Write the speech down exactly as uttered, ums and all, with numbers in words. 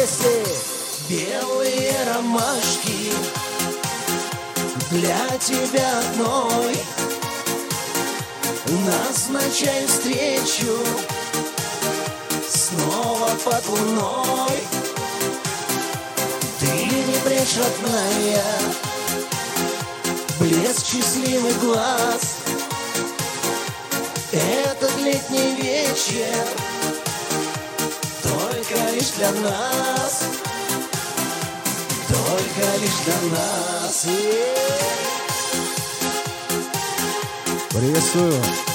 вместе. Белые ромашки для тебя одной. Назначай встречу снова под луной. Ты не брешь, родная, блеск счастливый глаз. Этот летний вечер только лишь для нас, только лишь для нас. Приветствую.